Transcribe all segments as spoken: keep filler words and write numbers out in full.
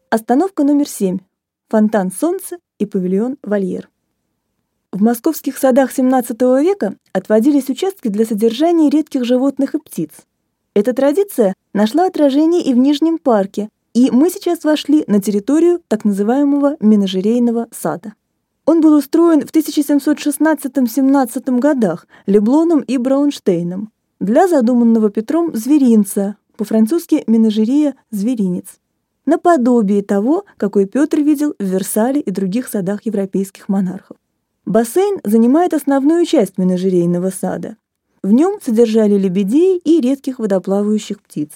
Остановка номер семь. Фонтан Солнца и павильон Вольер. В московских садах семнадцатого века отводились участки для содержания редких животных и птиц. Эта традиция нашла отражение и в Нижнем парке, и мы сейчас вошли на территорию так называемого менажерейного сада. Он был устроен в тысяча семьсот шестнадцатом-семнадцатом годах Леблоном и Браунштейном для задуманного Петром зверинца, по-французски «менажерия» — зверинец, наподобие того, какой Петр видел в Версале и других садах европейских монархов. Бассейн занимает основную часть менажерейного сада. В нем содержали лебедей и редких водоплавающих птиц.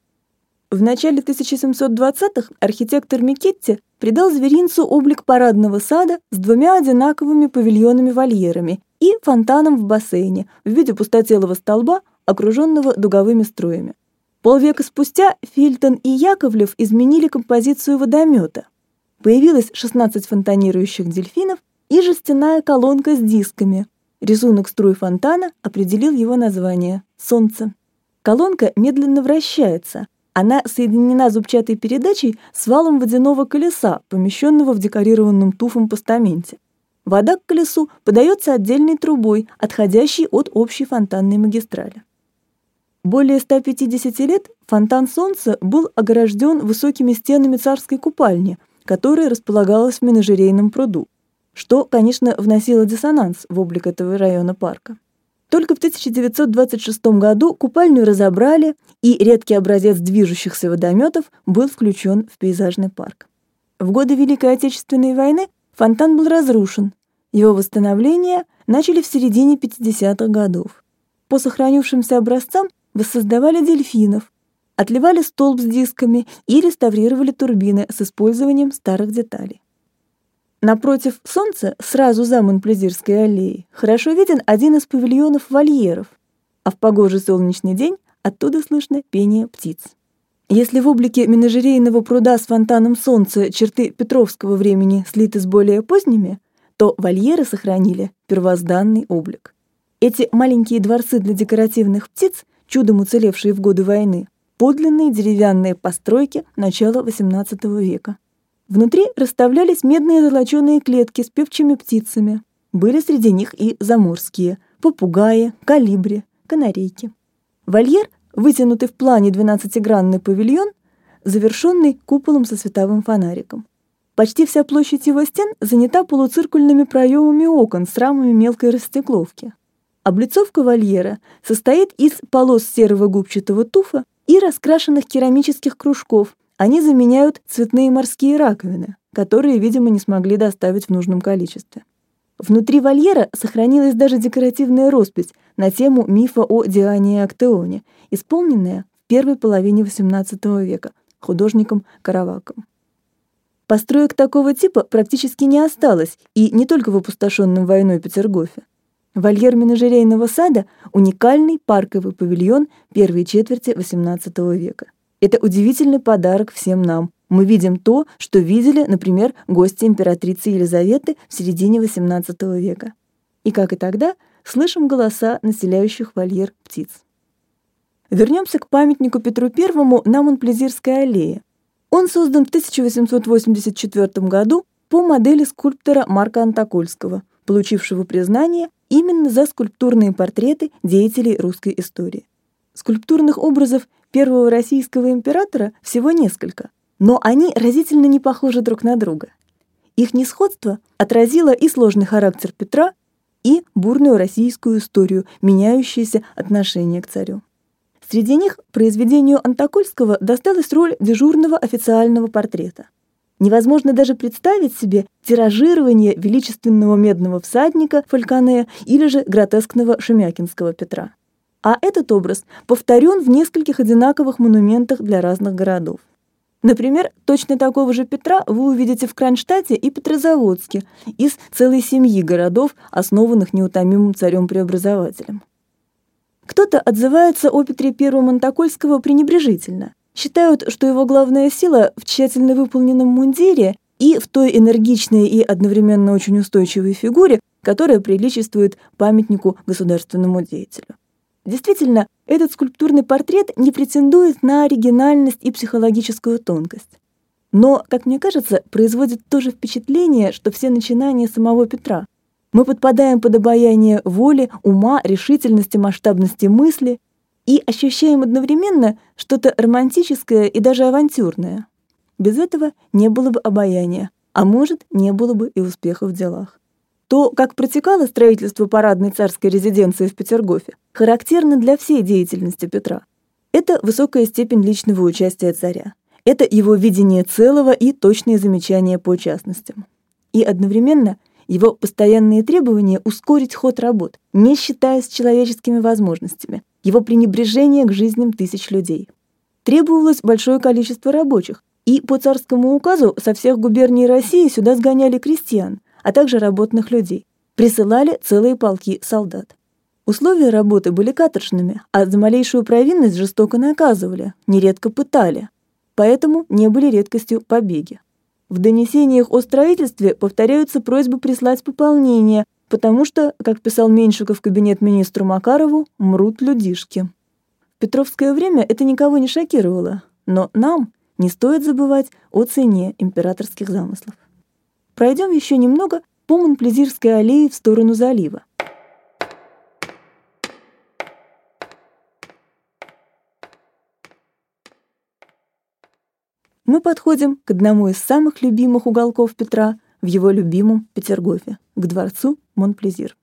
В начале тысяча семьсот двадцатых архитектор Микетти придал зверинцу облик парадного сада с двумя одинаковыми павильонами-вольерами и фонтаном в бассейне в виде пустотелого столба, окруженного дуговыми струями. Полвека спустя Фильтон и Яковлев изменили композицию водомета. Появилось шестнадцать фонтанирующих дельфинов и жестяная колонка с дисками. Рисунок струй фонтана определил его название — «Солнце». Колонка медленно вращается. Она соединена зубчатой передачей с валом водяного колеса, помещенного в декорированном туфом постаменте. Вода к колесу подается отдельной трубой, отходящей от общей фонтанной магистрали. Более ста пятидесяти лет фонтан Солнца был огражден высокими стенами царской купальни, которая располагалась в менажерейном пруду, что, конечно, вносило диссонанс в облик этого района парка. Только в тысяча девятьсот двадцать шестом году купальню разобрали, и редкий образец движущихся водометов был включен в пейзажный парк. В годы Великой Отечественной войны фонтан был разрушен. Его восстановление начали в середине пятидесятых годов. По сохранившимся образцам воссоздавали дельфинов, отливали столб с дисками и реставрировали турбины с использованием старых деталей. Напротив Солнца, сразу за Монплезирской аллеей, хорошо виден один из павильонов вольеров, а в погожий солнечный день оттуда слышно пение птиц. Если в облике менажерейного пруда с фонтаном Солнца черты петровского времени слиты с более поздними, то вольеры сохранили первозданный облик. Эти маленькие дворцы для декоративных птиц, чудом уцелевшие в годы войны, подлинные деревянные постройки начала восемнадцатого века. Внутри расставлялись медные золоченые клетки с певчими птицами. Были среди них и заморские — попугаи, колибри, канарейки. Вольер, вытянутый в плане двенадцатигранный павильон, завершенный куполом со световым фонариком. Почти вся площадь его стен занята полуциркульными проемами окон с рамами мелкой растекловки. Облицовка вольера состоит из полос серого губчатого туфа и раскрашенных керамических кружков. Они заменяют цветные морские раковины, которые, видимо, не смогли доставить в нужном количестве. Внутри вольера сохранилась даже декоративная роспись на тему мифа о Диане и Актеоне, исполненная в первой половине восемнадцатого века художником Караваком. Построек такого типа практически не осталось, и не только в опустошенном войной Петергофе. Вольер менажерейного сада — уникальный парковый павильон первой четверти восемнадцатого века. Это удивительный подарок всем нам. Мы видим то, что видели, например, гости императрицы Елизаветы в середине восемнадцатого века. И, как и тогда, слышим голоса населяющих вольер птиц. Вернемся к памятнику Петру Первому на Монплезирской аллее. Он создан в тысяча восемьсот восемьдесят четвёртом году по модели скульптора Марка Антокольского, получившего признание именно за скульптурные портреты деятелей русской истории. Скульптурных образов первого российского императора всего несколько, но они разительно не похожи друг на друга. Их несходство отразило и сложный характер Петра, и бурную российскую историю, меняющееся отношение к царю. Среди них произведению Антокольского досталась роль дежурного официального портрета. Невозможно даже представить себе тиражирование величественного медного всадника Фальконе или же гротескного шемякинского Петра. А этот образ повторен в нескольких одинаковых монументах для разных городов. Например, точно такого же Петра вы увидите в Кронштадте и Петрозаводске из целой семьи городов, основанных неутомимым царем-преобразователем. Кто-то отзывается о Петре Первом Антокольского пренебрежительно. Считают, что его главная сила в тщательно выполненном мундире и в той энергичной и одновременно очень устойчивой фигуре, которая приличествует памятнику государственному деятелю. Действительно, этот скульптурный портрет не претендует на оригинальность и психологическую тонкость. но, как мне кажется, производит то же впечатление, что все начинания самого Петра. Мы подпадаем под обаяние воли, ума, решительности, масштабности мысли и ощущаем одновременно что-то романтическое и даже авантюрное. Без этого не было бы обаяния, а может, не было бы и успеха в делах. То, как протекало строительство парадной царской резиденции в Петергофе, характерно для всей деятельности Петра. Это высокая степень личного участия царя. Это его видение целого и точные замечания по частностям. И одновременно его постоянные требования ускорить ход работ, не считаясь с человеческими возможностями, его пренебрежение к жизням тысяч людей. Требовалось большое количество рабочих, и по царскому указу со всех губерний России сюда сгоняли крестьян, а также работных людей, присылали целые полки солдат. Условия работы были каторжными, а за малейшую провинность жестоко наказывали, нередко пытали. Поэтому не были редкостью побеги. В донесениях о строительстве повторяются просьбы прислать пополнение, потому что, как писал Меньшиков кабинет-министру Макарову, мрут людишки. В петровское время это никого не шокировало, но нам не стоит забывать о цене императорских замыслов. Пройдем еще немного по Монплезирской аллее в сторону залива. Мы подходим к одному из самых любимых уголков Петра в его любимом Петергофе, к дворцу Монплезир.